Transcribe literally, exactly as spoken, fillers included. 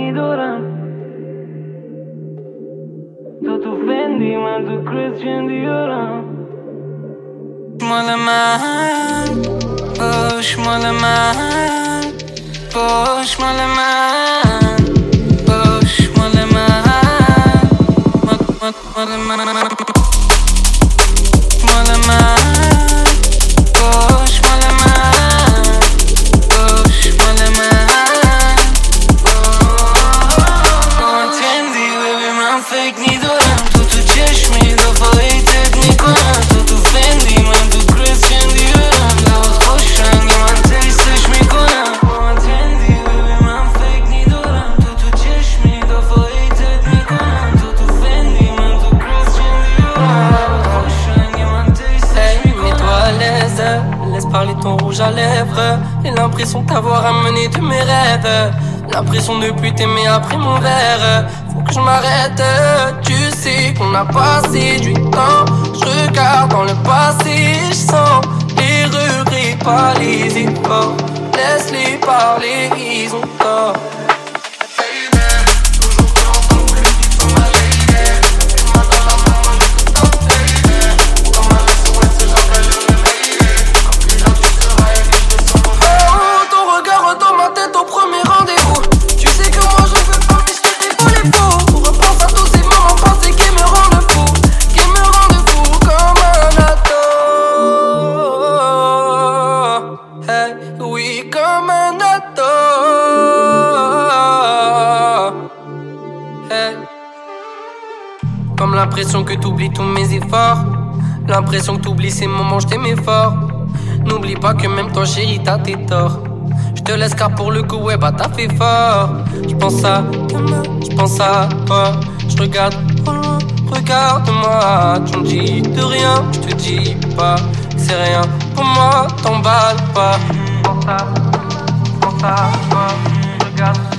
d'ora. Tu ti offendi ma tu crescendi ora. Push-moi la main, push-moi la main, push-moi la main, push-moi la main, push-moi la main, push-moi la main. Parler ton rouge à lèvres. J'ai l'impression de t'avoir amené de mes rêves. L'impression de plus t'aimer après mon verre. Faut que je m'arrête. Tu sais qu'on a passé du temps. Je regarde dans le passé. Je sens les regrets, pas les efforts. Laisse-les parler, ils ont tort. Oui, comme un ado. Hey. Comme l'impression que t'oublies tous mes efforts. L'impression que t'oublies ces moments, je t'aimais fort. N'oublie pas que même toi chérie t'as tes torts. Je te laisse car pour le coup ouais bah t'as fait fort. Je pense à demain, je pense à toi. Je regarde au loin, regarde-moi. Tu me dis de rien, je te dis pas. C'est rien pour moi, t'emballe pas. Pense à, pense à toi, regarde.